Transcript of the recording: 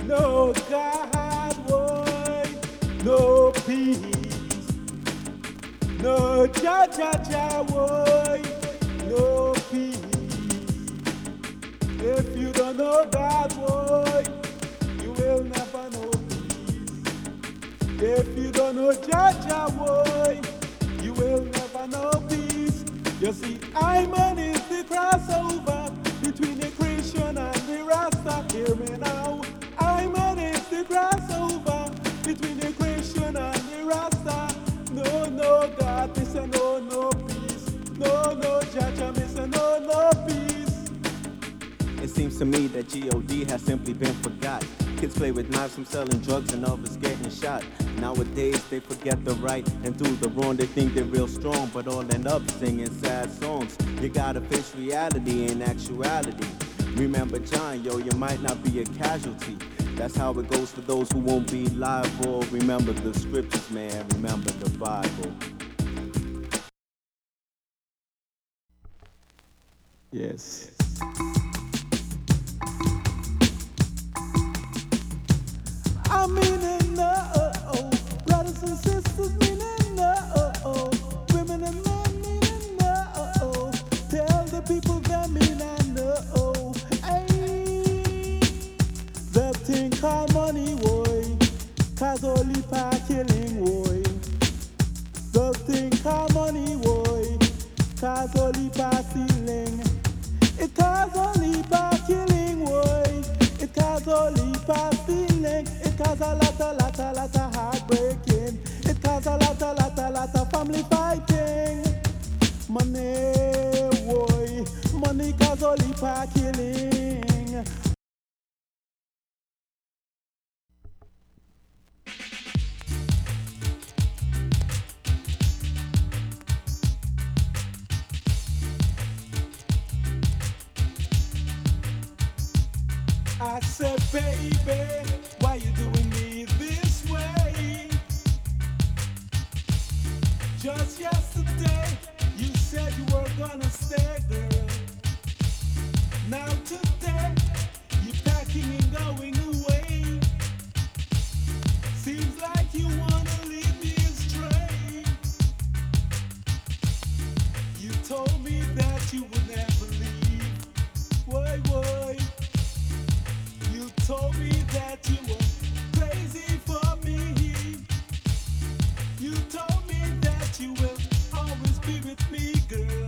No God, boy, no peace. No Jah Jah Jah, boy, no peace. If you don't know God, boy, you will never know peace. If you don't know Jah Jah, boy, you will never know peace. You see, Iman is the crossover between the Christian and the Rasta. Hear me now. Iman is the crossover between the Christian and the Rasta. No, no God, me say no, no peace. No, no Jah Jah, me say no, no peace. It seems to me that G.O.D. has simply been forgot. Kids play with knives from selling drugs and others getting shot. Nowadays they forget the right and do the wrong. They think they're real strong, but all end up singing sad songs. You gotta face reality in actuality. Remember John, yo, you might not be a casualty. That's how it goes for those who won't be liable. Remember the scriptures, man, remember the Bible. Yes. I mean it, no, brothers and sisters mean it, no, women and men mean it, no, tell the people that mean I know, hey, the thing called money, boy, cause only pa killing, boy, the thing called money, boy, cause only pa stealing, it cause only pa killing, boy, it cause only pa stealing. It cause a lot of heartbreaking. It cause a lot of family fighting. Money, boy, money cause only for killing. I said, baby, why you doing me this way? Just yesterday, you said you were gonna stay, girl. Now today, you're packing and going away. Seems like you wanna lead me astray. You told me that you would never leave. Why, why? You told me that you were crazy for me. You told me that you will always be with me, girl.